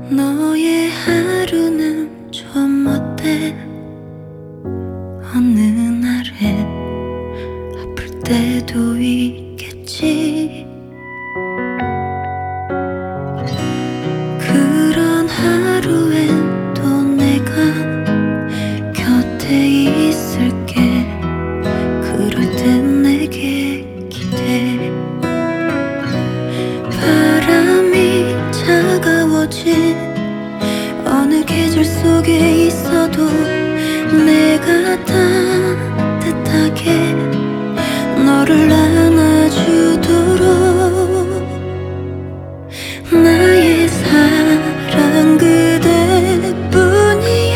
너의 하루는 좀 어때? 어느 날엔 아플 때도 있겠지. 그런 하루엔 또 내가 곁에 있을게. 그럴 땐 내게 기대. 바람이 차가워진 어느 계절 속에 있어도 내가 따뜻하게 너를 안아주도록. 나의 사랑 그대뿐이야.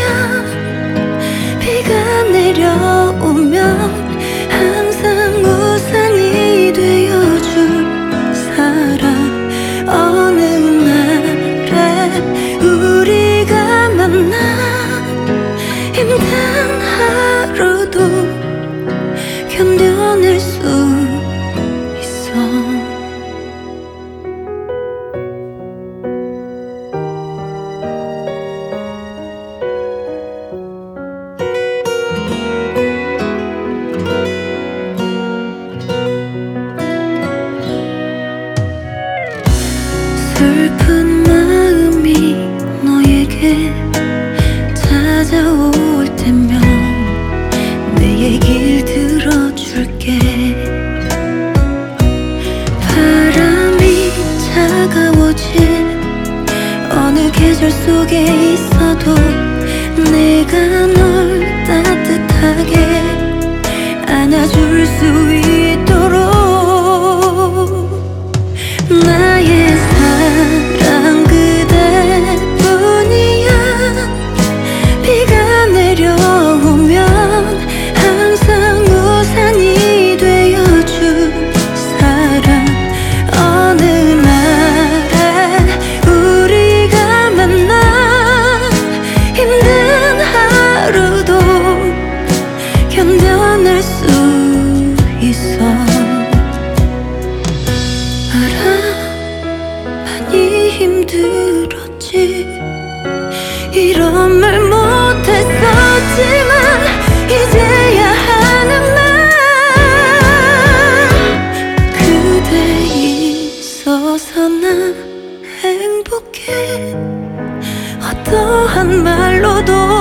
비가 내려오면 항상 우산이 되어줄 사람. 어느 날에 우리가 만나 힘든 하루도 견뎌낼 수 있어. 슬픈 마음이 너에게 찾아올 때면 내 얘길 들어줄게. 바람이 차가워진 어느 계절 속에 있어도 내가 널 따뜻하게 안아줄 수 있도록. 나의 사랑 그대뿐이야. 비가 내려오면 항상 우산이 되어줄 사람. 어느 날에 우리가 만나 힘든 하루도 견뎌낼 수 있어. 많이 힘들었지. 이런 말 못했었지만 이제야 하는 말. 그대 있어서 난 행복해. 어떠한 말로도